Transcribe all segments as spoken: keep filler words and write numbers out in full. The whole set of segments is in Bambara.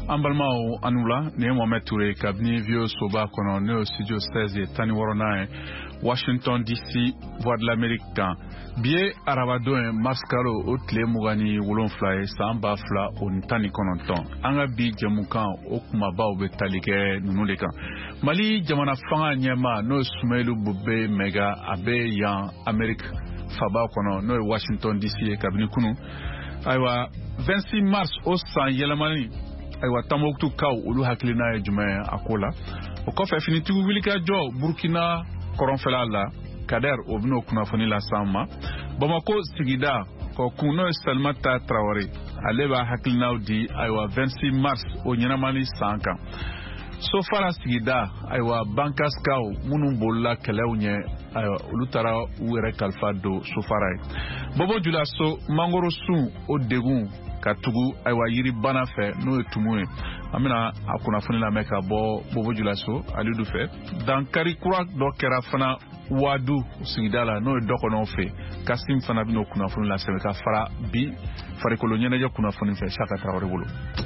Ambalmao Anula, Mohamed Touré, Kabni Vio Soba Kono, Neo Studio seize et Tani Warona, Washington D C, Voix de l'Amérique. Bien Arabado, Mascaro, Otle Mougani, Wolonfly, Samba Fla, Ontani Kononton, Angabi Jamukan, Okumaba, Betalike, Nunuleka. Mali, Jamana Fanga Nyama, No Sumelu Bube, Mega, Abe, Yan, Amérique, Faba Kono, No Washington D C, Kabni Kunu. Aywa, vingt-six mars, Osan Yelamani. Aywa Tamoktu Kaw ulu hakilina e jume akola o ko fe finiti wilika jo Burkina koronfela la Kader obno kuna foni la sama Bamako sigida ko kuno Salmata Traoré aleba hakilina di aywa vingt-six mars o nyanamani sanka so fara sigida aywa Bankas Kaw munu bolla kelewnya aywa ulu tara were kalfa do so fara bobo julaso mangoro sun o degun Katugu aywa yiri bana fe no etumune amina akuna funi la meka bo bobo julaso alidu fe dan kari kura do kera fana wadu sigidala no doko no fe kasim fana bino kuna funi la semeka fara bi fare kolonyene je kuna funi fe Chaka Traoré bolo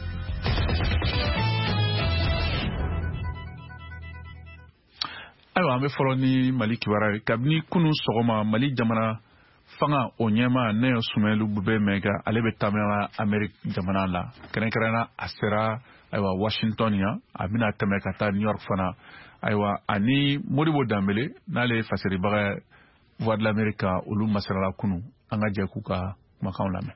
aywa ambe foloni Mali kiwara kabni kunu sogoma Mali jamana Fanga Onyema Neo Sumelu Bube Mega Alebe Tamela Amerique Jamana la Kenekrana Asera Aywa Washington ya Amina Temekata New York Fana Aywa Ani Modibo Dambele Nale Faseri Baga Voix de l'Amérique Ulu Masara Kunu Anga Jakuka Makao Lame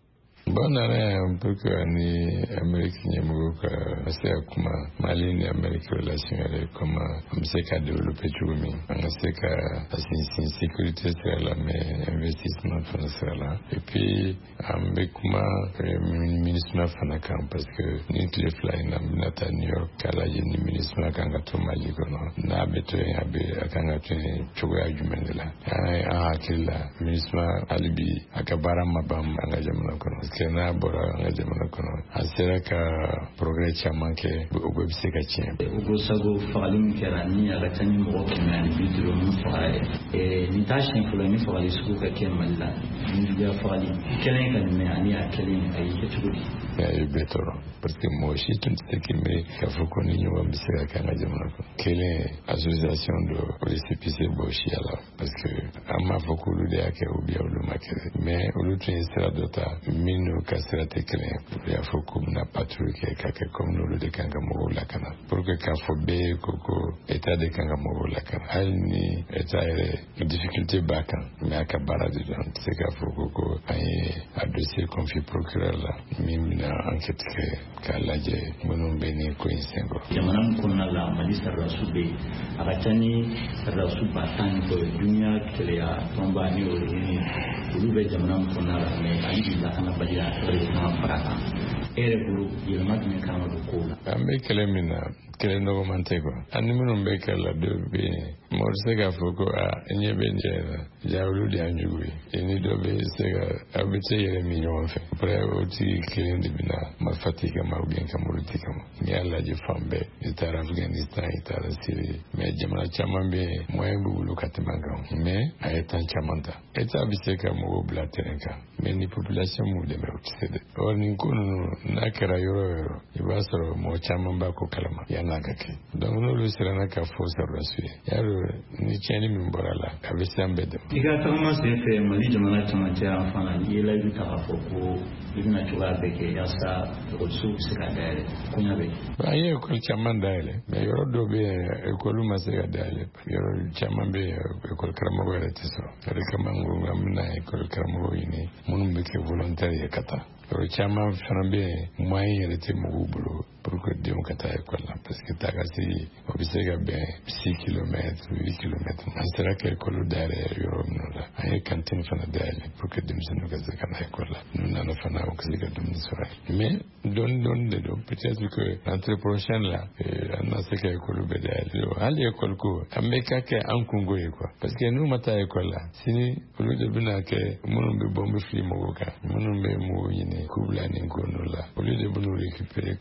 Bonare un peu que ni Amérique Nyamuka c'est comme Mali ni Amérique relationnelle comme c'est qu'à développer tout mi c'est qu'à c'est sécurité c'est là mais investissement c'est là et puis avec comme ministre fanaka parce que ni les fly na nata New York kala ni ministre kanga to Mali kono na beto abe akanga tuni choya jumendela ah akila ministre alibi akabara mabam anga jamana kono kena bora ngajamana kono asera ka progrès chamanke ugo biseka chien ugo sago falim kerani agatani mo ko mani bidro mo fae e ni tashin fulani faali suku ka kemalla ni dia faali kelen kan me ani akelen ay ketudi ya betoro parce que moi aussi tout ce qui me ka foko ni nyo biseka ka ngajamana ko kelen association de récépissé boshi ala parce que ama foko lu de ake ubia lu makere mais ulu tun sera dota min ka sera tekele ya foko na patrouille ka ka comme nous le kanga mo la kana pour que ka fo be koko état de kanga mo la kana alni état est difficulté baka mais aka bara de donc c'est ka foko ko ay a dossier confié procureur la mimina enquête que ka laje mono beni ko insengo jamana ko na la malisa rasube abatani rasuba tan ko dunia kele ya tomba ni o ni ulu jamana ko na la me ali la kana bajira na farata ere buru yelma me kama ko ambe kele mina kele no mantego animu mbe kala de be morsega foko a nyebe njera jawlu di anjugui eni do be sega abite yere mi yonfe pre oti kele de bina mafatika maugen kamulutika ni ala je fambe itara Afghanistan itara Syrie me jamana chamambe moyembu bulu katimanga me ayetan chamanta eta biseka mo blatenka me ni population mu de me utsede oni kunu nakara yoro yoro ibasoro mo chamamba ko kalama yana kake donc no le serana ka fosa rasui yaro ni cheni mimborala abisambe de iga tama se fe Mali jamana chamante afana yela yuta afoko ibina chuga beke yasa ko su sika dale kunya be ba ye ko chamanda ile me yoro do be ko luma sika dale yoro chamambe ko kramo wala tiso kare kamangu ngamna ko kramo ini munum beke volontaire kata yoro chama frambe moyen rete mugubulo pour que Dieu kata école parce que tagasi obisega ben six kilomètres huit kilomètres on sera que école d'aller yoro nola ay cantine fana d'aller pour que Dieu nous gaze kana école nous n'allons fana au que Dieu sera mais don don de do peut-être que l'entrée prochaine là on a ce que école d'aller aller école ko ameka ke ankungo quoi parce que nous mata école là sini au lieu de bina ke mon be bombe fi mogoka mon be mo yini kubla ni ngonola au lieu de nous récupérer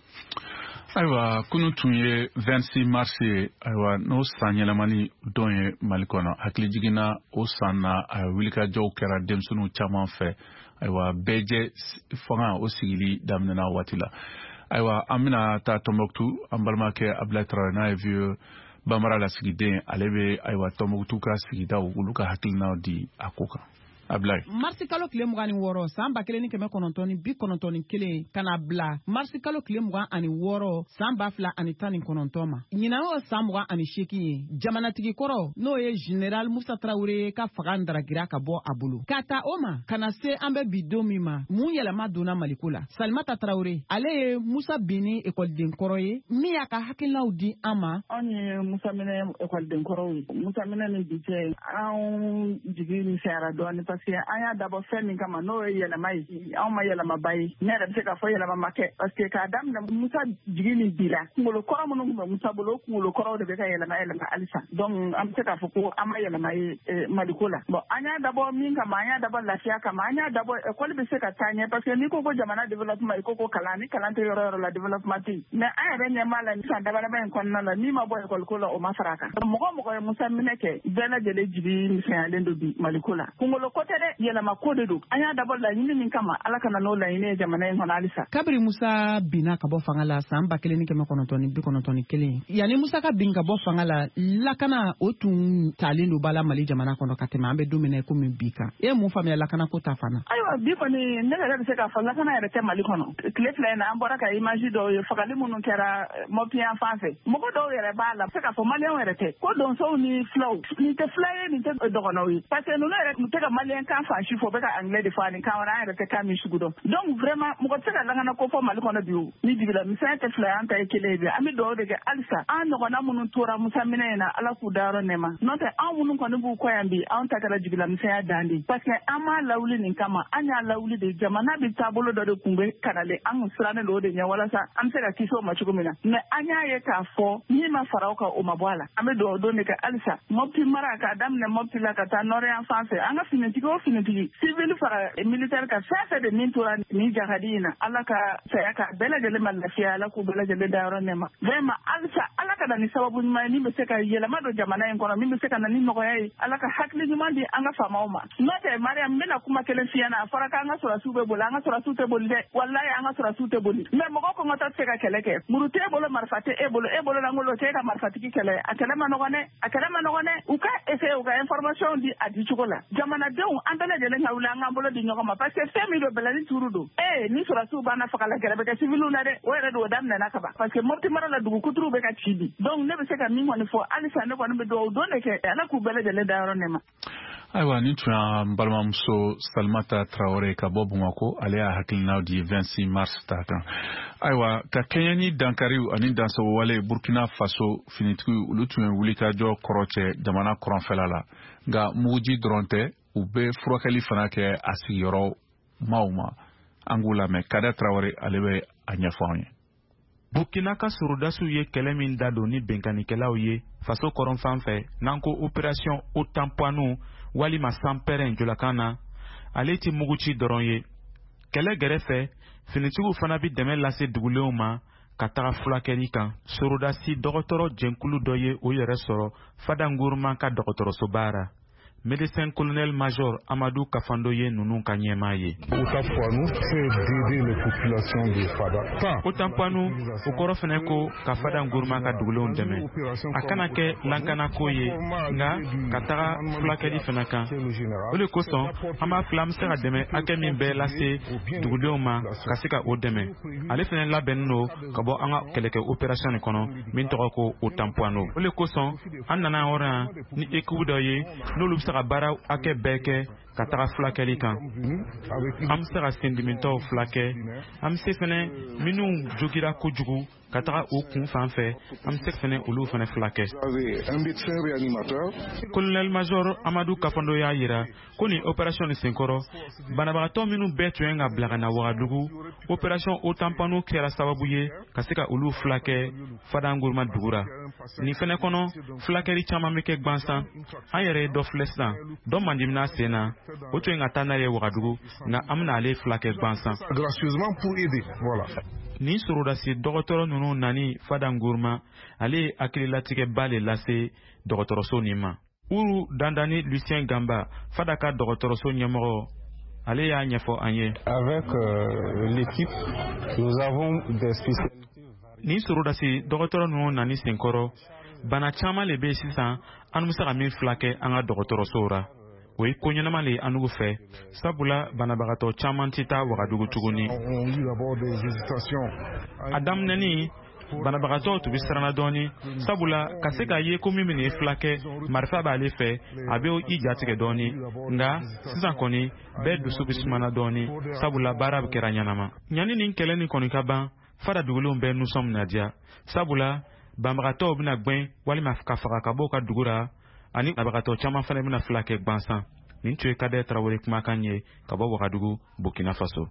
Aywa kunu tunye vingt-six mars aywa no sanyelamani donye malikona hakili jigina o sanna wilika jow kera demsunu chaman fe aywa beje fanga o sigili damnena watila aywa an bɛna taa Tɔnbɔkutu an balimakɛ Abdulaye Traoré n'a ye vieux Bambara lasigiden ale bɛ aywa Tɔnbɔkutu ka sigidaw olu ka hakilinaw di a ko kan. Ablaye. Marsi kalo tile mugan ni wɔɔrɔ san ba kelen ni kɛmɛ kɔnɔntɔn ni bi kɔnɔntɔn ni kelen ka na bila marsi kalo tile mugan ani wɔɔrɔ san ba fila ani tan ni kɔnɔntɔn ma. Ɲinan o san mugan ani seegin ye jamanatigi kɔrɔ n'o ye General Musa Traoré ka fanga ndaragira ka bɔ a bolo. Ka ta o ma ka na se an bɛ bi don min ma mun yɛlɛma donna Maliko la. Salimata Traoré ale ye Musa Bini ekɔliden kɔrɔ ye min y'a ka hakilinaw di an ma. An ye Musa Minɛ ekɔliden kɔrɔ ye. Musa Minɛ ni bi cɛ an jigi misɛnyara dɔɔni parce que an y'a dabɔ fɛn min kama n'o ye yɛlɛma ye anw ma yɛlɛmaba ye ne yɛrɛ bɛ se k'a fɔ yɛlɛma ma kɛ parce que k'a daminɛ Musa jigi ni bi la kunkolo kɔrɔ minnu tun bɛ Musa bolo o kunkolo kɔrɔw de bɛ ka yɛlɛma yɛlɛma halisa donc an bɛ se k'a fɔ ko an ma yɛlɛma ye Maliko la bon an y'a dabɔ min kama an y'a dabɔ lafiya kama an y'a dabɔ école bɛ se ka taa ɲɛ parce que n'i ko ko jamana développement i ko ko kalan ni kalan tɛ yɔrɔ yɔrɔ la développement tɛ yen mais an yɛrɛ ɲɛ b'a la san dabalaba in kɔnɔna la n'i ma bɔ école ko la o ma fara a kan mɔgɔ mɔgɔ ye Musa Minɛ kɛ bɛɛ lajɛlen jigi misɛnyalen don bi Maliko la kunkolo ko tɛ dɛ yɛlɛma ko de don an y'a dabɔ laɲini min kama ala kana n'o laɲini ye jamana in kɔnɔ halisa. Kabiri Musa binna ka bɔ fanga la san ba kelen ni kɛmɛ kɔnɔntɔn ni bi kɔnɔntɔn ni kelen yanni Musa ka bin ka bɔ fanga la lakana o tun talen don bala Mali jamana kɔnɔ ka tɛmɛ an bɛ don min na i komi bi kan e ye mun faamuya lakana ko ta fana. Ayiwa bi kɔni ne yɛrɛ bɛ se k'a fɔ lakana yɛrɛ tɛ Mali kɔnɔ tile fila in na an bɔra ka image dɔw ye fagali minnu kɛra Mopti yan fan fɛ mɔgɔ dɔw yɛrɛ b'a la se k'a fɔ maliyɛnw yɛrɛ tɛ ko donsow ni filaw nin tɛ fila ye nin tɛ dɔgɔnɔw ye parce que ninnu yɛrɛ tun tɛ ka maliyɛn kan fan si fɔ bɛ ka anglais de fɔ ani kan wɛrɛ an yɛrɛ tɛ kan min sugu dɔn donc vraiment mɔgɔ tɛ se ka lakana ko fɔ Mali kɔnɔ bi o ni jigila misɛnya tɛ fila ye an ta ye kelen ye bi an bɛ dugawu de kɛ halisa an ɲɔgɔnna minnu tora Musa Minɛ in na ala k'u dayɔrɔ nɛɛma n'o tɛ anw minnu kɔni b'u kɔ yan bi anw ta kɛra jigila misɛnya dan de parce que an m'a lawuli nin kama an y'a lawuli de jamana bɛ taabolo dɔ de kun bɛ kanalen an kun sirannen don o de ɲɛ walasa an bɛ se ka kisi o ma cogo min na mais an y'a ye k'a fɔ min ma fara o kan o ma bɔ a la an bɛ dugawu don de kɛ halisa Mopti mara k'a daminɛ Mopti la ka taa nɔrɔ yan fan fɛ an ka finitigi o finitigi civil fara militaire ka fɛn fɛn de min tora nin jahadi in na ala ka saya ka bɛɛ lajɛlen ma lafiya ala k'u bɛɛ lajɛlen dayɔrɔ nɛɛma vraiment halisa ala ka na ni sababu ɲuman ye min bɛ se ka yɛlɛma don jamana in kɔnɔ min bɛ se ka na ni nɔgɔya ye ala ka hakili ɲuman di an ka faamaw ma n'o tɛ Mariam n bɛna kuma kelen f'i ɲɛna a fɔra k'an ka sɔrɔsiw bɛ boli an ka sɔrɔsiw tɛ boli dɛ walayi an ka sɔrɔsiw tɛ boli mais mɔgɔ kɔngɔtɔ tɛ se ka kɛlɛ kɛ muru t'e bolo marifa tɛ e bolo e bolo langolo tɛ e ka marifatigi kɛlɛ a kɛlɛ ma nɔgɔn dɛ a kɛlɛ ma nɔgɔn dɛ u ka essayer u ka information di a di cogo la jamanadenw an bɛɛ lajɛlen ka wuli an k'an bolo di ɲɔgɔn ma parce que fɛn min don bɛlɛni tuuru don ee ni sɔrɔsiw b'an na faga la gɛrɛ bɛ kɛ civiliw la dɛ o yɛrɛ don o daminɛna ka ban parce que Mopti mara la dugu kuturu bɛ ka ci bi donc ne bɛ se ka min kɔni fɔ halisa ne kɔni bɛ dugawu don de kɛ ala k'u bɛɛ lajɛlen dayɔrɔ nɛɛma. Ayiwa nin tun y'an balimamuso Salimata Traoré ka bɔ Bamako ale y'a hakilinaw di vingt-six mars ta kan ayiwa ka kɛɲɛ ni dankariw ani dansogowale Burkina Faso finitigiw olu tun ye wulikajɔ kɔrɔ cɛ jamana kɔrɔnfɛla la nka muguji dɔrɔn tɛ u bɛ furakɛli fana kɛ a sigiyɔrɔ maaw ma an k'u lamɛn Kada Traoré ale bɛ a ɲɛfɔ an ye. Burkina ka surudasiw ye kɛlɛ min da don ni bɛnkanikɛlaw ye faso kɔrɔnfan fɛ n'an ko opération Otampano walima sanpɛrɛn jolakan na ale ti muguci dɔrɔn ye kɛlɛ gɛrɛfɛ finitigiw fana bi dɛmɛ lase dugulenw ma ka taga fulakɛli kan surudasi dɔgɔtɔrɔ jɛnkulu dɔ ye o yɛrɛ sɔrɔ Fada Ngourma ka dɔgɔtɔrɔsoba ra médecin colonel major Amadou Kafando ye nunu ka ɲɛmaa ye. Otampano o kɔrɔ fɛnɛ ko ka Fada Ngourma ka dugulenw dɛmɛ a kana kɛ lankanako ye nka ka taga fulakɛli fɛnɛ kan o de kosɔn an b'a fila an bɛ se ka dɛmɛ hakɛ min bɛɛ lase dugudenw ma ka se ka o dɛmɛ ale fɛnɛ labɛnnen don ka bɔ an ka kɛlɛkɛ opération nin kɔnɔ min tɔgɔ ko Otampano o de kosɔn an nana yɔrɔ yan ni équipe dɔ ye n'olu bɛ se ka baara hakɛ bɛɛ kɛ ka taga fulakɛli kan an bɛ se ka sendimitɔw fulakɛ an bɛ se fɛnɛ minnu jogira kojugu ka taga o kun fan fɛ an bɛ se fɛnɛ olu fɛnɛ fulakɛ. Colonel major Amadou Kafando y'a yira ko nin opération nin senkɔrɔ banabagatɔ minnu bɛɛ tun ye ka bila ka na Wagadugu opération Otampano kɛra sababu ye ka se ka olu fulakɛ Fada Ngourma dugu ra nin fɛnɛ kɔnɔ fulakɛli caman bɛ kɛ gwansan an yɛrɛ ye dɔ filɛ sisan dɔ man di mina sen na o tun ye ka taa n'a ye Wagadugu nka an bɛna ale fulakɛ gwansan. Ni surudasi dɔgɔtɔrɔ ninnu nani Fada Ngourma ale ye hakililatigɛba le lase dɔgɔtɔrɔso nin ma. Uru Dandani Lucien Gamba Fada ka dɔgɔtɔrɔso ɲɛmɔgɔ ale y'a ɲɛfɔ an ye. Avec euh, l'équipe, nous avons des spécialités. Ni sorodasi dɔgɔtɔrɔ ninnu nani senkɔrɔ bana caman le bɛ sisan an bɛ se ka min fila kɛ an ka dɔgɔtɔrɔsow ra. O ye ko ɲɛnama le an n'u fɛ sabula banabagatɔ caman tɛ taa Wagadugu tuguni. A daminɛni banabagatɔ tun bɛ siranna dɔɔni sabula ka se k'a ye ko min bɛ nin fila kɛ marifa b'ale fɛ a bɛ i jatigɛ dɔɔni nka sisan kɔni bɛɛ dusu bɛ sumana dɔɔni sabula baara bɛ kɛra ɲɛnama. Ɲani nin kɛlɛ nin kɔni ka ban fada dugulenw bɛɛ nusɔn na diya sabula banabagatɔw bɛna gbɛn walima ka faga ka bɔ ka dugu ra ani banabagatɔ caman fana bɛna fila kɛ gbansan. Nin tun ye Kadɛ Tarawele kumakan ye ka bɔ Wagadugu, Burkina Faso.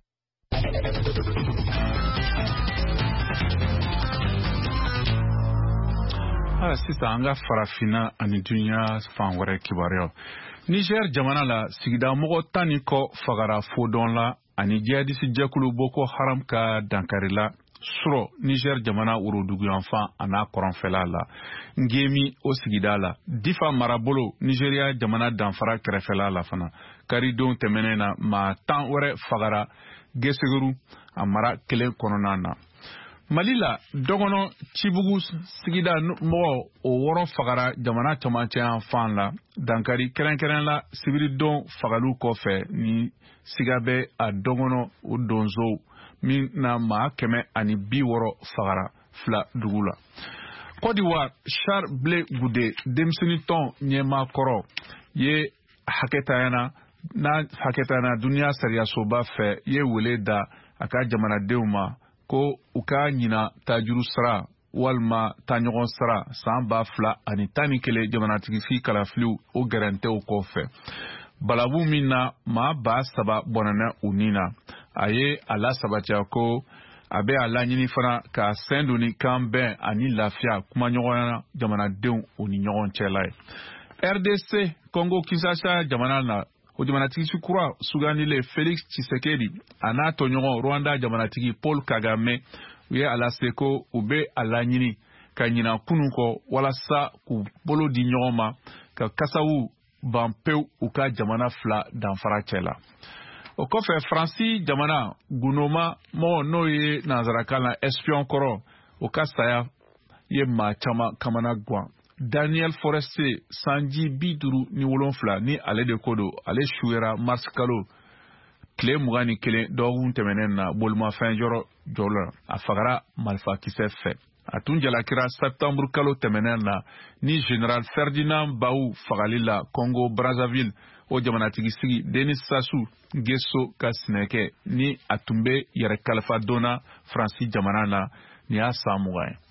Hala sisan an ka farafina ani dunya fan wɛrɛ kibaruyaw. Niger jamana la sigida mɔgɔ tan ni kɔ fagara fodɔn la ani jihadisi jɛkulu Boko Haram ka dankari la sɔrɔ Niger jamana woroduguyanfan a n'a kɔrɔnfɛla la. Ngemi o sigida la Difa marabolo Nigeria jamana danfara kɛrɛfɛla la fana karidon tɛmɛnen na maa tan wɛrɛ fagara Geseguru a mara kelen kɔnɔna na. Mali la dɔgɔnɔ Cibugu sigida mɔgɔ o wɔrɔ fagara jamana camancɛ yan fan la dankari kɛrɛnkɛrɛn la sibiridon fagalu kɔfɛ ni siga bɛ a dɔgɔnɔ o donso min na maa kɛmɛ ani bi wɔrɔ fagara fila dugu la. Côte d'Ivoire Charles Blé Goudé denmisɛnnin tɔn ɲɛmaakɔrɔ ye hakɛtayana n'a hakɛtayana duniya sariyasoba fɛ ye wele da a ka jamanadenw ma ko u ka ɲina tajuru sara walima taɲɔgɔn sara san ba fila ani tan ni kelen jamanatigisi kalafiliw o gɛrɛntɛw kɔfɛ. Balabu min na maa ba saba bɔnɛnɛ u ni na a ye a lasabatiya ko a bɛ a laɲini fana ka sɛn doni kan bɛn ani lafiya kumaɲɔgɔnya jamanadenw u ni ɲɔgɔn cɛla ye. R D C Congo Kinshasa jamana na o jamanatigi kura sugandile Felix Tshisekedi a n'a tɔɲɔgɔn Rwanda jamanatigi Paul Kagame u ye a lase ko u bɛ a laɲini ka ɲina kunun kɔ walasa k'u bolo di ɲɔgɔn ma ka kasawu ban pewu u ka jamana fila danfara cɛ la. O kɔfɛ Faransi jamana gunoma mɔgɔ n'o ye nanzarakan na espion kɔrɔ o ka saya ye maa caman kamana guwan. Daniel Forestier sanji bi duuru ni wolonfila ni ale de ko don ale suyera mars kalo tile mugan ni kelen dɔgɔkun tɛmɛnen na bolimafɛn yɔrɔ jɔ la a fagara marifakisɛ fɛ. A tun jalakira septembre kalo tɛmɛnen na ni General Ferdinand Bawu fagali la Congo Brazzaville o jamanatigi sigi Denis Sassou Nguesso ka sinɛkɛ ni a tun bɛ yɛrɛ kalifa donna Faransi jamana na ni y'a san mugan ye.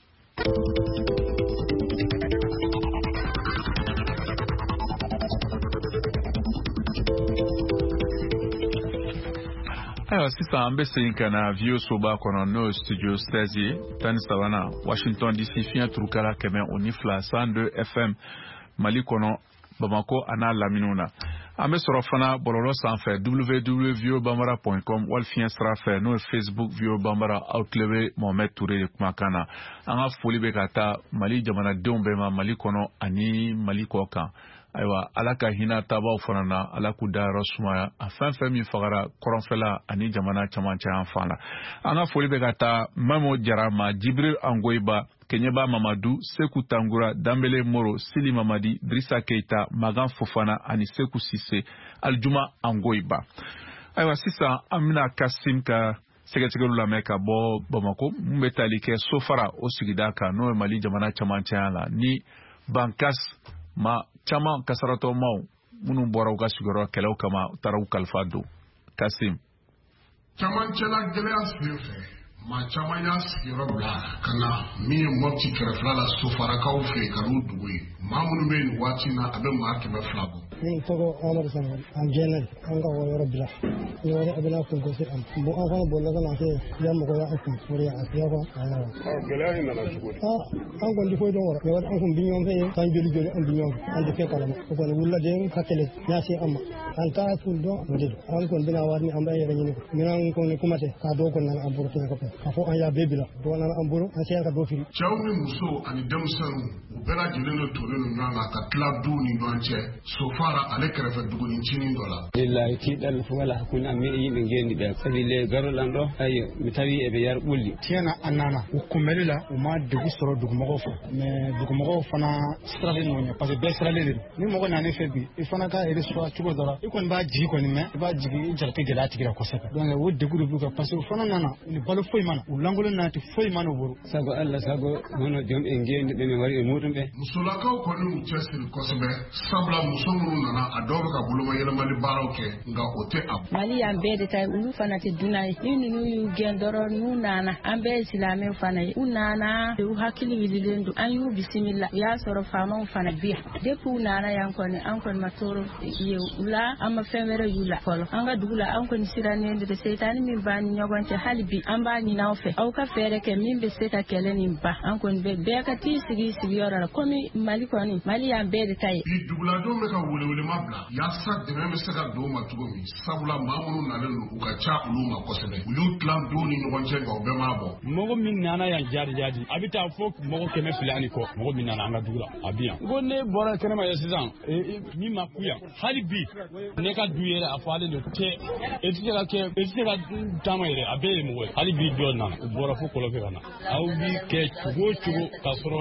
Ayiwa sisan an bɛ segin ka na vieux soba kɔnɔ n'o ye studio seize ye tan ni sabanan Washington D C fiɲɛ turukala kɛmɛ o ni fila cent deux F M Mali kɔnɔ Bamako a n'a laminiw na. An bɛ sɔrɔ fana bɔlɔlɔ sanfɛ w w w point voa bambara point com wali fiɲɛ sira fɛ n'o ye Facebook Voa Bambara aw tile bɛ Mohamed Touré de kumakan na. An ka foli bɛ ka taa Mali jamanadenw bɛɛ ma Mali kɔnɔ ani Mali kɔ kan. Ayiwa ala ka hinɛ tabaw fana na ala k'u dayɔrɔ sumaya a fɛn fɛn min fagara kɔrɔnfɛla ani jamana camancɛ yan fan la. An ka foli bɛ ka taa Mamo Jara ma Jibril Angoiba Kenyeba Mamadu Seku Tangura Dambele Moro Sili Mamadi Drissa Keita Magan Fofana ani Seku Sise Aljuma Angoiba. Ayiwa sisan an bɛna Kasim ka sɛgɛsɛgɛlu lamɛn ka bɔ Bamako mun bɛ tali kɛ Sofara o sigida kan n'o ye Mali jamana camancɛ yan la ni Bankas ma caman kasaratɔmaw minnu bɔra u ka sigiyɔrɔ kɛlɛw kama u taara u kalifa don. Kasim. Camancɛla gɛlɛya sen fɛ maa caman y'a sigiyɔrɔ bila ka na min ye Mopti kɛrɛfɛla la Sofarakaw fɛ yen ka n'u dugu ye maa minnu bɛ nin waati na a bɛ maa kɛmɛ fila bɔ. Ni tɔgɔ Amadu Sangal an jɛnɛ an ka yɔrɔ bila ni wɛrɛ a bɛna kun gosi an bon an fana bolila ka na kɛ ya mɔgɔya an kun o de a siya kɔ gɛlɛya in nana cogo di? An kɔni tɛ foyi dɔn wɛrɛ wɛrɛ an kun bi ɲɔgɔn fɛ yen kan joli joli an bi ɲɔgɔn fɛ an tɛ fɛn kalama o kɔni wulila den ka kɛlɛ n'a se an ma an t'a tun dɔn o de don an kɔni bɛna wari an b'a yɛrɛ ɲini minɛn kɔni kuma tɛ k'a dɔw kɔni nana an bolo kɛnɛ kɔfɛ k'a fɔ an y'a bɛɛ bila dɔw nana an bolo an se ka dɔ fili. Cɛw ni muso ani denmisɛnninw u bɛɛ lajɛlen de tolen don ɲɔgɔn kan ka tila duw ni ɲɔgɔn cɛ Sofa fara ale kɛrɛfɛ duguni cinin dɔ la. Lillahi tidal wala kuna me yimɓe ngendi ɓe sabile garolan ɗo ayo mi tawi eɓe yar ɓulli tiɲɛna a nana u kunbɛli la u ma degun sɔrɔ dugumɔgɔw fɛ mais dugumɔgɔw fana siralen n'o ɲɛ parce que bɛɛ siralen de don ni mɔgɔ nana ne fɛ bi i fana ka reçoit cogo dɔ la i kɔni b'a jigi kɔni mɛn i b'a jigi i jarate gɛlɛya tigi la kosɛbɛ donc o degun de b'u kan parce que u fana nana ni balo foyi mana u lankolon nana te foyi mana u bolo sago Allah sago hono jom en ngendi ɓe mi wari e muɗum ɓe musolakaw kɔni u cɛsiri kosɛbɛ sabula muso minnu nana a dɔw bɛ ka boloma yɛlɛmali baaraw kɛ nka o tɛ a mali y'an bɛɛ de ta ye olu fana tɛ dunan ye ni ninnu y'u gɛn dɔrɔn n'u nana an bɛɛ ye silamɛw fana ye u nana u hakili wililen don an y'u bisimila u y'a sɔrɔ faamaw fana bi yan depuis u nana yan kɔni an kɔni ma tɔɔrɔ ye u la an ma fɛn wɛrɛ y'u la fɔlɔ an ka dugu la an kɔni sirannen de seetani min b'a ni ɲɔgɔn cɛ hali bi an b'a ɲini aw fɛ aw ka fɛɛrɛ kɛ min bɛ se ka kɛlɛ nin ba an kɔni bɛ bɛɛ ka t'i sigi sigiyɔrɔ la komi mali kɔni mali y'an bɛɛ de ta ye bi duguladenw bɛ ka welewelema bila yaasa dɛmɛ bɛ se ka don ma cogo min sabula maa minnu nalen don u ka ca olu ma kosɛbɛ u y'u tilan don ni ɲɔgɔn cɛ nka u bɛɛ m'a bɔ mɔgɔ min nana yan jadi jadi a bɛ taa fɔ mɔgɔ kɛmɛ fila ani kɔ mɔgɔ min nana an ka dugu la a bi yan ko ne bɔra kɛnɛma ye sisan min ma ku yan hali bi ne ka du yɛrɛ a fɔlen don cɛ e tɛ se ka kɛ e tɛ se ka taama yɛrɛ a bɛɛ ye mɔgɔ ye hali bi dɔ nana u bɔra fo kɔlɔfɛ ka na aw bi kɛ cogo o cogo k'a sɔrɔ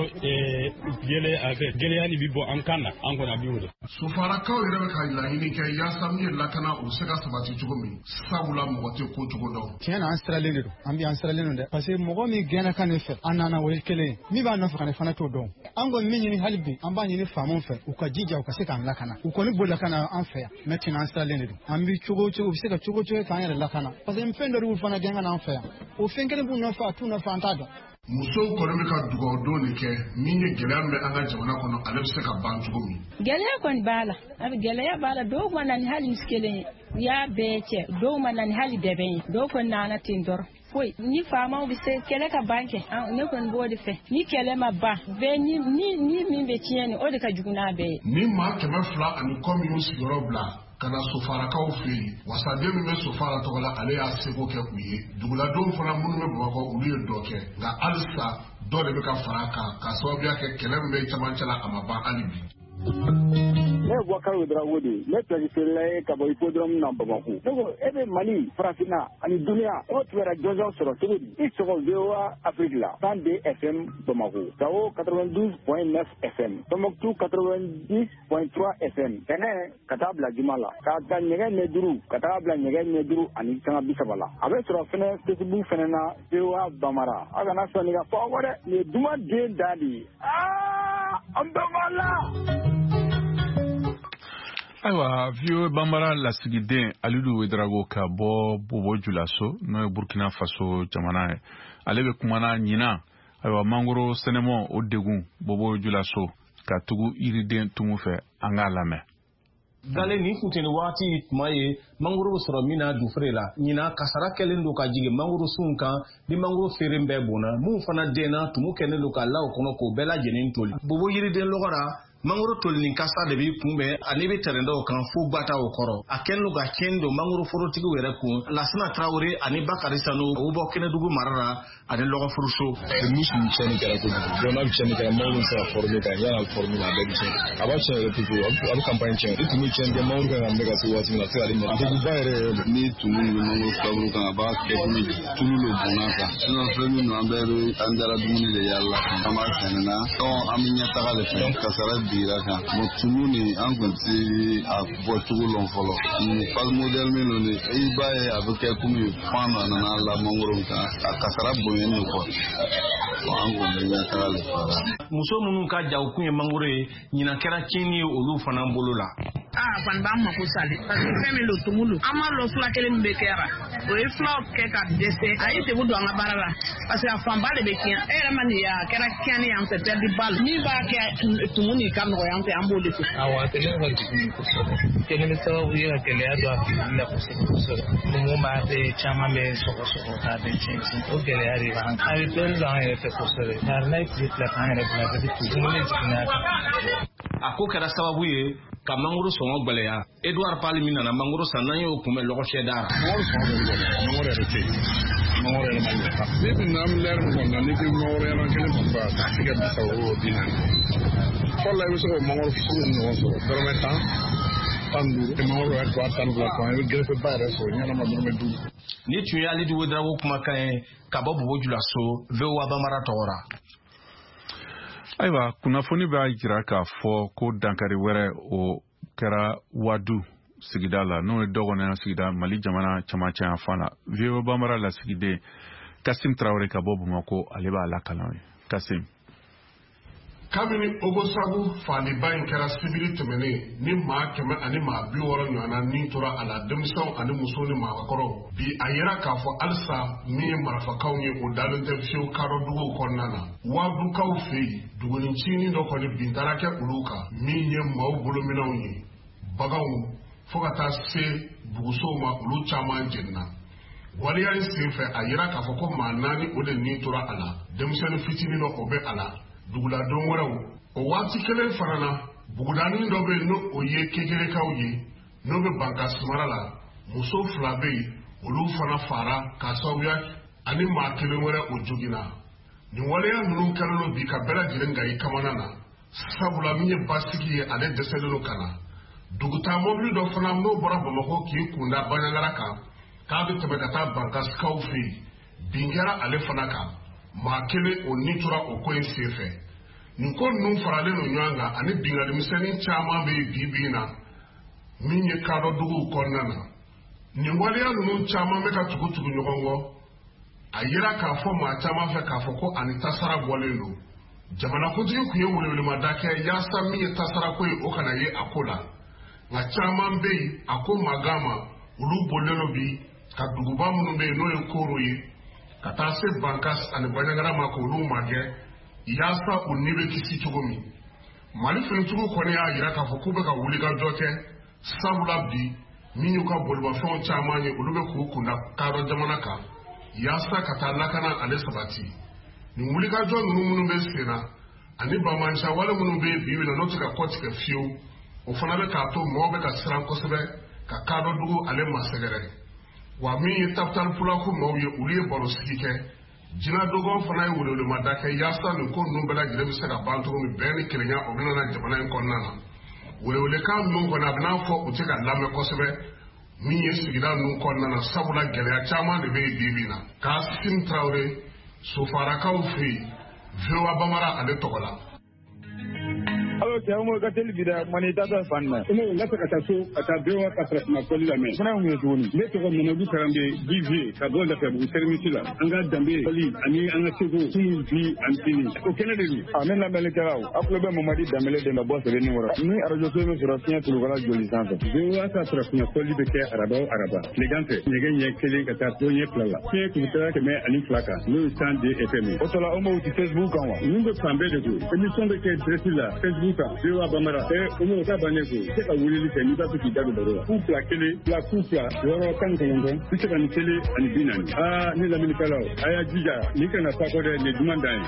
gɛlɛya a fɛ gɛlɛya ni bi bɔ an kan na an kɔni a bi wele sofarakaw yɛrɛ bɛ ka laɲini kɛ yaasa min ye lakana u se ka sabati cogo min sabula mɔgɔ tɛ ko cogo dɔn tiɲɛ na an siralen de don an bi an siralen don dɛ parce que mɔgɔ min gɛnna ka ne fɛ an nana o ye kelen ye min b'a nɔfɛ ka ne fana t'o dɔn an kɔni min ɲini hali bi an b'a ɲini faamaw fɛ u ka jija u ka se k'an lakana u kɔni b'o lakana an fɛ yan mais tiɲɛ na an siralen de don an bi cogo o cogo u bɛ se ka cogo o cogo k'an yɛrɛ lakana parce que fɛn dɔ de b'u fana gɛn ka na an fɛ yan o fɛn kelen b'u nɔfɛ a t'u nɔfɛ an t'a dɔn musow kɔni bɛ ka dugawu don de kɛ min ye gɛlɛya min bɛ an ka jamana kɔnɔ ale bɛ se ka ban cogo min gɛlɛya kɔni b'a la a bɛ gɛlɛya b'a la dɔw ma na ni hali misi kelen ye u y'a bɛɛ cɛ dɔw ma na ni hali dɛbɛn ye dɔw kɔni nana ten dɔrɔn foyi ni faamaw bɛ se kɛlɛ ka ban kɛ ne kɔni b'o de fɛ ni kɛlɛ ma ban bɛɛ ni ni ni min bɛ tiɲɛ ni o de ka jugu n'a bɛɛ ye ni maa kɛmɛ fila ani kɔ minnu sigiyɔrɔ bila ka na sofarakaw fɛ yen wasaden min bɛ sofara tɔgɔ la ale y'a seko kɛ u ye duguladenw fana minnu bɛ bamakɔ olu ye dɔ kɛ nka halisa dɔ de bɛ ka fara a kan k'a sababuya kɛ kɛlɛ min bɛ camancɛ la a ma ban hali bi ne ye Boubacar Dramé de ye ne periférila ye ka bɔ hippodrome na Bamako ne ko e bɛ Mali farafinna ani duniya o tun bɛ jɔnjɔn sɔrɔ cogo di i sɔgɔ V O A Afrique la cent deux F M Bamako Gao quatre-vingt-douze point neuf F M Tombouctou quatre-vingt-dix point trois F M Tɛnɛ ka taa bila Juma la k'a ta ɲɛgɛn ɲɛ duuru ka taa bila ɲɛgɛn ɲɛ duuru ani sanga bi saba la a bɛ sɔrɔ fɛnɛ Facebook fɛnɛ na V O A Bamara a kana sɔn nin ka fɔ aw dɛ nin ye duman den da de ye aa an bɛɛ b'a la. ayiwa viyo bambara lasigiden alidu wedrago ka bɔ bobo julaso n'o ye burkina faso jamana ye ale bɛ kumana ɲina ayiwa mangoro sɛnɛmɔ o degun bobo julaso ka tugu yiriden tumu fɛ an k'a lamɛn dale ni funteni waati tuma ye mangoro sɔrɔ min na dufere la ɲina kasara kɛlen don ka jigin mangoro sun kan ni mangoro feere bɛɛ bonna mun fana denna tumu kɛlen don ka la o kɔnɔ k'o bɛɛ lajɛlen toli bobo yiriden lɔgɔra mangoro tolini kasa de b'i kunbɛn ani bɛ tɛrɛn dɔw kan fo bata o kɔrɔ a kɛlen don ka tiɲɛni don mangoro forotigiw yɛrɛ kun lasina tarawele ani bakari sanu u bɔ kɛnɛdugu mara la ani lɔgɔfuruso misi ni tiɲɛni kɛra kojugu donc n'a bɛ tiɲɛni kɛra mangoro bɛ se ka former ka yan'a former la a bɛɛ bɛ tiɲɛ a b'a tiɲɛ yɛrɛ pewu a bɛ campagne tiɲɛ ni tumu tiɲɛni kɛ mangoro kan ka mɛn ka se waati min na a tɛ se k'ale mɛn degunba yɛrɛ yɛrɛ ni tumu ni mangoro filaburu kan a b'a kɛ komi tulu le bonna kan sinon fɛn min don an bɛɛ bɛ an dara dumuni de yala an b'a sɛnɛ na donc an bɛ ɲɛtaga de fɛ kasara bigira kan bon tumu ni an kun ti a bɔ cogo lɔn fɔlɔ pas modèle min don de i b'a ye a bɛ kɛ komi fan dɔ a nana la mangoro kan a kasara bonyɛni de kɔ bon an kun bɛ ɲɛtaga de fara muso minnu ka jaw kun ye mangoro ye ɲinan kɛra tiɲɛni ye olu fana bolo la aa kɔni b'an mako sali parce que fɛn min don tumu don an m'a lɔ fila kelen min bɛ kɛra o ye filaw kɛ ka dɛsɛ a ye degun don an ka baara la parce que a fanba de bɛ tiɲɛ e yɛrɛ ma nin ye a kɛra tiɲɛni y'an fɛ pɛridi ba la min b'a kɛ tumu nin ka nɔgɔya an fɛ an b'o de fɛ. awɔ a kɛlen ka degun kosɛbɛ kɛlen bɛ sababu ye ka gɛlɛya don a fili la kosɛbɛ kosɛbɛ tumu b'a bɛ caman bɛ sɔgɔsɔgɔ k'a bɛ tiɲɛ tiɲɛ o gɛlɛya de b'an kan a bɛ pɛridi don an yɛrɛ fɛ kosɛbɛ ɲari n'a ye tile fila k'an yɛrɛ bila ka di tumu ne jiginna a kan. a ko kɛra sababu ye ka mangoro sɔngɔ gwɛlɛya Edouard Pali min nana mangoro san n'an y'o kunbɛn lɔgɔfiyɛ da la. mangoro sɔngɔ bɛ gwɛlɛya mangoro yɛrɛ tɛ yen mangoro yɛrɛ ma ɲɛ ne bɛ na mi lɛri min kɔnɔ ni bɛ mangoro yɛrɛ kelen ma fa k'a tigɛ bisa o bi naani fɔlɔ la i bɛ se k'o mangoro sugu ni ɲɔgɔn sɔrɔ dɔrɔmɛ tan tan duuru te mangoro hectare tan fila kan i bɛ gerefe ba yɛrɛ sɔrɔ ɲɛnama dɔrɔmɛ duuru. Ni tun ye Ali Dugu Darago kumakan ye ka bɔ Bobo Julaso V O A Banbara tɔgɔ la. Ayiwa, kunnafoni b'a jira k'a fɔ ko dankari wɛrɛ o kɛra Wadu sigida la n'o ye dɔgɔnɔ sigida Mali jamana camancɛ yan fan na. V O A Banbara lasigiden Kasim Traoré ka bɔ Bamakɔ ale b'a lakalan ye. Kasim. Kabini Ogosagu faliba in kɛra sibiri tɛmɛnen ni maa kɛmɛ ani maa bi wɔɔrɔ ɲɔgɔnna ni tora a la denmisɛnw ani muso ni maakɔrɔw bi a yera k'a fɔ halisa min ye marafakaw ye o dalen tɛ fiyewu kadɔduguw kɔnɔna na. Wadukaw fɛ yen dugunicinin dɔ kɔni bin taara kɛ olu kan min ye maaw bolominɛw ye baganw fo ka taa se bugusow ma olu caman jenina. Waleya in senfɛ a yera k'a fɔ ko maa naani o de ni tora a la denmisɛnnin fitinin dɔ o bɛ a la. Duguladon wɛrɛw o waati kelen fana na bugudanin dɔ bɛ yen n'o o ye kekerekaw ye n'o bɛ Bankas mara la muso fila bɛ yen olu fana fara k'a sababuya ani maa kelen wɛrɛ o joginna. Nin waleya ninnu kɛlen don bi ka bɛɛ lajɛlen nka i kamana na sabula min ye basigi ye ale dɛsɛlen don ka na. Dugutaa mobili dɔ fana n'o bɔra Bamakɔ k'i kunda Banɲangara kan k'a bɛ tɛmɛ ka taa Bankaskaw fɛ yen bin kɛra ale fana kan. Maa kelen o ni tora o ko in senfɛ. Nin ko ninnu faralen don ɲɔgɔn kan ani binganimisɛnnin caman bɛ yen bi bi in na min ye kadɔduguw kɔnɔna na. Nin waleya ninnu caman bɛ ka tugu tugu ɲɔgɔn kɔ. A yera k'a fɔ maa caman fɛ k'a fɔ ko ani tasara bɔlen don. Jamanakuntigi tun ye welewelemada kɛ yaasa min ye tasara ko ye o kana ye a ko la. Nka caman bɛ yen a ko magan ma olu bollen don bi ka duguba minnu bɛ yen n'o ye Koro ye. Ka taa se Bankas ani Banɲangara ma k'olu magɛ yaasa u ni bɛ kisi cogo min. Mali finitigiw kɔni y'a yira k'a fɔ k'u bɛ ka wulikajɔ kɛ sabula bi min y'u ka bolibafɛnw caman ye olu bɛ k'u kunda kadɔ jamana kan yaasa ka taa lakana ale sabati. Nin wulikajɔ ninnu minnu bɛ sen na ani bamananca wale minnu bɛ yen bi bi na n'o tɛ ka kɔ tigɛ fiyewu o fana bɛ k'a to mɔgɔw bɛ ka siran kosɛbɛ ka kadɔdugu ale masɛgɛrɛ. Wa min ye Taputal Fulaku maaw ye olu ye baro sigi kɛ jina dɔgɔw fana ye welewelemada kɛ yaasa nin ko ninnu bɛɛ lajɛlen bɛ se ka ban cogo min bɛɛ ni kelenya o bɛna na jamana in kɔnɔna na. Welewelekan ninnu kɔni a bɛ n'a fɔ u tɛ ka lamɛn kosɛbɛ min ye sigida ninnu kɔnɔna na sabula gɛlɛya caman de bɛ yen bi bi na. Kasim Traoré Sofarakaw fɛ yen V O A Banbara ale tɔgɔ la. Alo cɛ mo ka teli bi dɛ mani tata fan na ne la ka taa so ka taa bewa ka fara na koli la mais fana mun tuguni ne tɔgɔ Mamadu Karambe D V ka bɔ la bu service la an ka dambe koli ani an ka sego tun bi an tini o kene de ni a ne lamɛnni kɛlaw a kulo bɛ Mamadi Dambele de la bɔ sɛbɛn ni wara ni arajo so bɛ sɔrɔ fiɲɛ tulukala joli sanfɛ bewa ka fara na koli bɛ kɛ araba araba tilegan fɛ ɲɛgɛn ɲɛ kelen ka taa to ɲɛ fila la fiɲɛ kun tɛ kɛmɛ ani fila kan n'o ye cent deux F M o tɔla o m'o ti Facebook kan wa ninnu bɛ fan bɛɛ de ko émission bɛ kɛ direct la Facebook kan V O A Banbara ɛ o m'o ka bannen ko se ka wulili kɛ n'i b'a fɛ k'i da don baro la ku fila kelen fila ku fila wɔɔrɔ tan kɔnɔntɔn bi se ka ni kelen ani bi naani aa ne lamɛnnikɛlaw a y'a jija nin kana fa kɔ dɛ nin duman dan ye.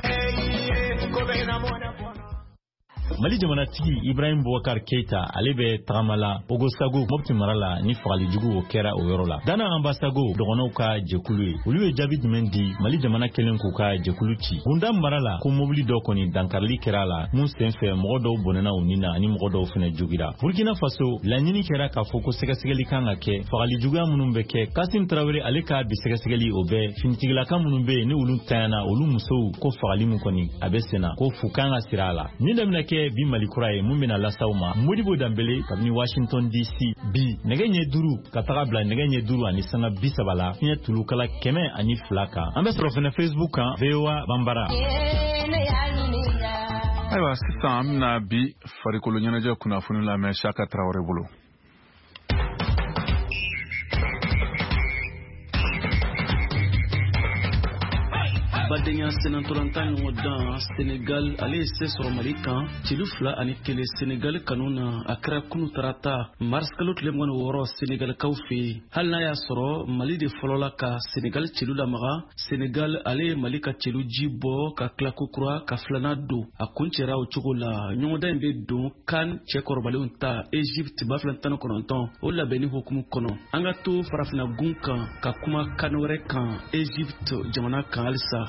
Mali jamanatigi Ibrahim Boubacar Keita ale bɛ tagamala Ogosago Mopti mara la ni fagali jugu o kɛra o yɔrɔ la. Dana Ambasago dɔgɔnɔw ka jɛkulu ye olu ye jaabi jumɛn di Mali jamana kelen k'u ka jɛkulu ci. Bunda mara la ko mobili dɔ kɔni dankarili kɛra la mun senfɛ mɔgɔ dɔw bɔnɛna u ni na ani mɔgɔ dɔw fɛnɛ jogira. Burkina Faso laɲini kɛra k'a fɔ ko sɛgɛsɛgɛli kan ka kɛ fagali juguya minnu bɛ kɛ. Kasim Traoré ale ka bi sɛgɛsɛgɛli o bɛ finitigilaka minnu bɛ yen ni olu tanyana olu musow ko fagali min kɔni a bɛ senna ko fu kan ka sira a la. Min daminɛ kɛ bi Mali kura ye mun bɛna lasaw ma Modibo Dambele kabini Washington D C bi nɛgɛ ɲɛ duuru ka taga bila nɛgɛ ɲɛ duuru ani sanga bi saba la fiɲɛ tulukala kɛmɛ ani fila kan. An bɛ sɔrɔ fɛnɛ Facebook kan V O A Banbara. Ayiwa sisan an bɛna bi farikolo ɲɛnajɛ kunnafoni lamɛn Saka Traoré bolo. Badenya senatorantan ɲɔgɔn Senegal ale se sɔrɔ Mali kan celu fila ani kelen Senegal kanu na a kɛra kunu tarata mars kalo tile mugan ni wɔɔrɔ Senegalikaw fɛ hali n'a y'a sɔrɔ Mali de fɔlɔ la ka Senegal celu lamaga Senegal ale ye Mali ka celu ji bɔ ka tila kokura ka filanan don a kun cɛra o cogo la ɲɔgɔndan in bɛ don kan cɛ kɔrɔbalenw ta Egypte ba fila tan ni kɔnɔntɔn o labɛnni hukumu kɔnɔ an ka to farafina gun kan ka kuma kan wɛrɛ kan Egypte jamana kan halisa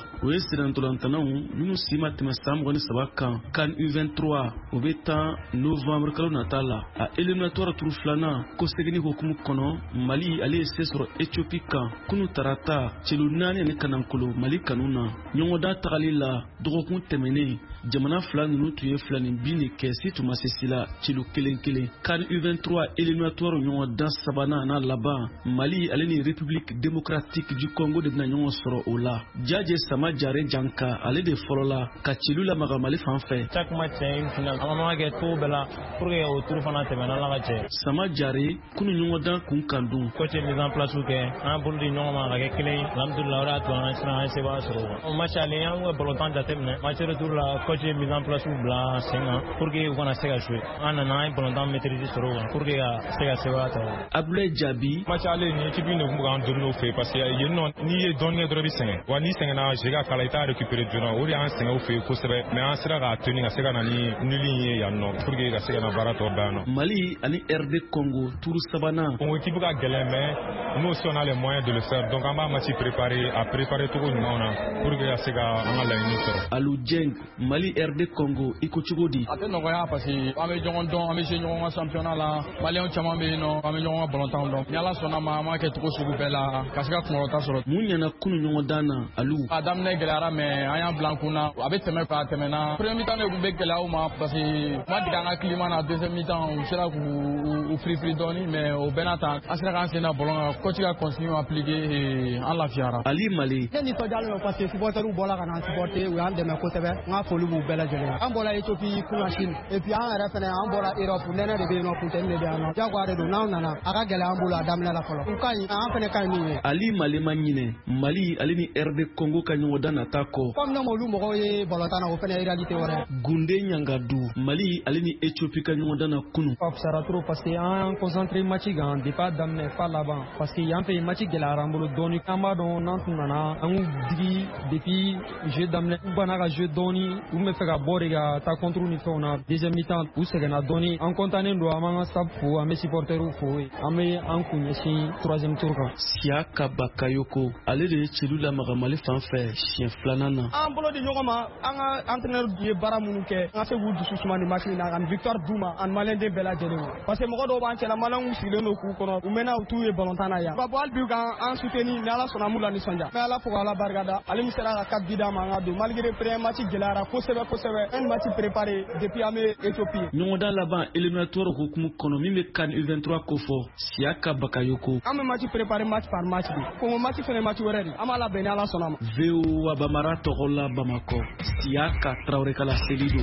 o ye senatolantanaw minnu si ma tɛmɛ san mugan ni saba kan kan U vingt-trois o bɛ tan novembre kalo nata la a éliminatoire turu filanan ko segini hukumu kɔnɔ Mali ale ye se sɔrɔ Ethiopie kan kunu tarata celu naani ani kanankolo Mali kanu na ɲɔgɔndan tagali la dɔgɔkun tɛmɛnen jamana fila ninnu tun ye filani bin de kɛ si tun ma se si la celu kelen kelen kan U vingt-trois éliminatoire ɲɔgɔndan sabanan n'a laban Mali ale ni République démocratique du Congo de bɛna ɲɔgɔn sɔrɔ o la Jaje Sama Jare Janka ale de fɔlɔ la ka celu lamaga Mali fan fɛ chaque match c'est une finale an ma kɛ to bɛɛ la pour que o turu fana tɛmɛ n'Ala ka cɛ Sama Jare kunu ɲɔgɔndan kun kan dun coach mise en place kɛ an bolo di ɲɔgɔn ma ka kɛ kelen alhamdulillah o de y'a to an sera an seba sɔrɔ o match aller an ka ballon jateminɛ match retour la coach mise en place bila sen kan pour que u kana se ka jouer an nana an ye ballon maîtrise sɔrɔ o kan pour que ka se ka seba ta Abdoulaye Jabi match aller ni équipe ne kun bɛ k'an dominer o fɛ parce que yen nɔ n'i ye dɔɔnin kɛ dɔrɔn i bɛ sɛgɛn wa n'i sɛgɛnna je ka kala i t'a récupérer joona o de y'an sɛgɛn o fɛ yen kosɛbɛ mais an sera k'a tenir ka se ka na ni nuli in ye yan nɔ pour que ka se ka na baara tɔ ban yan nɔ. Mali ani R D Congo turu sabanan. Congo équipe ka gɛlɛn mais nous aussi on a les moyens de le faire donc an b'a match préparer a préparer cogo ɲumanw na pour que ka se ka an ka laɲini sɔrɔ. Alou Dieng Mali R D Congo i ko cogo di. A tɛ nɔgɔya parce que an bɛ ɲɔgɔn dɔn an bɛ se ɲɔgɔn ka championnat la maliyɛnw caman bɛ yen nɔ an bɛ ɲɔgɔn ka ballon tan dɔn ni Ala sɔnna ma an b'a kɛ cogo sugu bɛɛ la ka se ka kunkɔrɔta sɔrɔ. Mun ɲɛna kunu ɲɔgɔndan na Alou. A daminɛ gɛlɛyara mais an y'an bila an kun na a bɛ tɛmɛ a tɛmɛna premier mi-temps de tun bɛ gɛlɛya u ma parce que u ma dege an ka climat na deuxième mi-temps u sera k'u firifiri dɔɔni mais o bɛɛ n'a ta an sera k'an sen da ballon kan coach ka consigne appliquer an lafiyara. Ali Mali. Ne nisɔndiyalen don parce que supporters bɔra ka n'an supporter u y'an dɛmɛ kosɛbɛ n ka foli b'u bɛɛ lajɛlen an bɔra Ethiopie kunna Chine et puis an yɛrɛ fɛnɛ an bɔra Europe nɛnɛ de bɛ yen nɔ funtɛni de bɛ yan nɔ jagoya de don n'anw nana a ka gɛlɛya an bolo a daminɛ la fɔlɔ u ka ɲi an fɛnɛ ka ɲi n'u ye. Ali Mali ma ɲinɛ Mali ale ni R D Congo ka ɲɔgɔndan nata kɔ. comme ne m'olu mɔgɔw ye ballon tan na o fɛnɛ ye réalité wɛrɛ. Gunde Ɲangadu Mali ale ni Ethiopie ka ɲɔgɔndan na kunu. Ka fisara trop parce que an concentré match kan depuis a daminɛ f'a laban parce que yan fɛ match gɛlɛyara an bolo dɔɔni an b'a dɔn n'an tun nana an k'u digi depuis jeu daminɛ u banna ka jeu dɔɔni u tun bɛ fɛ ka bɔ de ka taa contre ni fɛnw na deuxième mi-temps u sɛgɛnna dɔɔni an contannen don an b'an ka staff fo an bɛ supporters fo an bɛ an kun ɲɛsin troisième tour kan. Siaka Bakayoko ale de ye celu lamaga Mali fan fɛ siɲɛ filanan na. an bolo di ɲɔgɔn ma an ka entraîneur ye baara minnu kɛ an ka se k'u dusu suma ni match in na ka victoire d'u ma ani maliyɛn den bɛɛ lajɛlen ma parce que mɔgɔ dɔw b'an cɛla maliyɛnw sigilen don k'u kɔnɔ u mɛnna u t'u ye ballon tan na yan. Babou hali bi u ka an soutenir ni Ala sɔnna an b'u la nisɔndiya. N bɛ Ala fo k'Ala barikada ale min sera ka quatre bi d'an ma an ka don malgré premier match gɛlɛyara kosɛbɛ kosɛbɛ un match préparé depuis an bɛ Ethiopie. ɲɔgɔndan laban éliminatoire hukumu kɔnɔ min bɛ kan U vingt-trois ko fɔ Siaka Bakayoko. an bɛ match préparé match par match de Congo match fɛnɛ match wɛrɛ de an b'a labɛn ni Ala sɔnna ma. V O A Bamara tɔgɔ la Bamakɔ Siaka Traoré Kala Selido.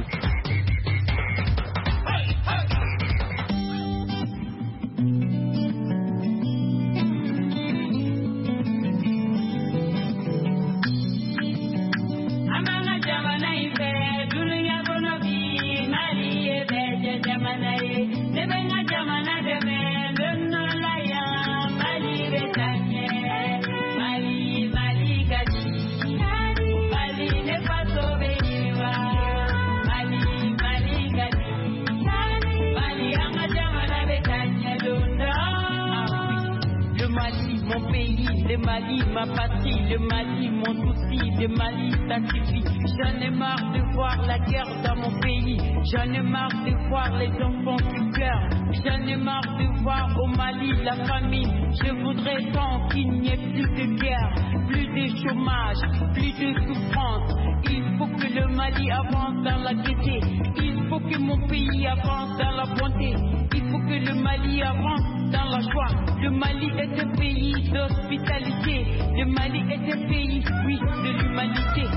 Le Mali, ma patrie, le Mali, mon souci, le Mali, ça suffit. J'en ai marre de voir la guerre dans mon pays. J'en ai marre de voir les enfants qui pleurent. J'en ai marre de voir au Mali la famine. Je voudrais tant qu'il n'y ait plus de guerre, plus de chômage, plus de souffrance. Il faut que le Mali avance dans la gaieté. Il faut que mon pays avance dans la bonté. Il faut que le Mali avance dans la joie. Le Mali est un pays d'hospitalité. Le Mali est un pays, oui, de l'humanité.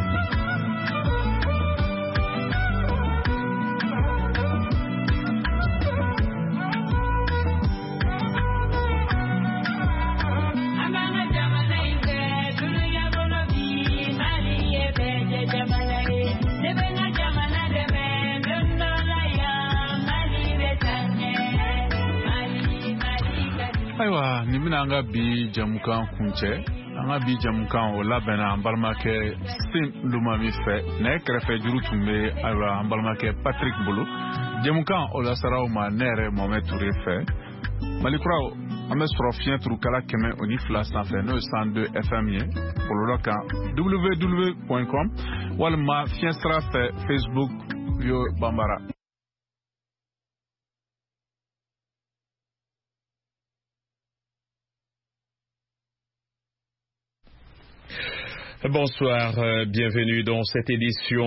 Ayiwa nin bɛna an ka bi jamukan kuncɛ an ka bi jamukan o labɛnna an balimakɛ Sim Lumami fɛ nɛgɛ kɛrɛfɛ juru tun bɛ ayiwa an balimakɛ Patrick bolo jamukan o lasaraw ma ne yɛrɛ Mohamed Touré fɛ Malikuraw an bɛ sɔrɔ fiɲɛ turu kala kɛmɛ o ni fila sanfɛ n'o ye cent deux F M ye bɔlɔlɔ kan w w w point com walima fiɲɛ sira fɛ Facebook V O A Bambara. Bonsoir, euh, bienvenue dans cette édition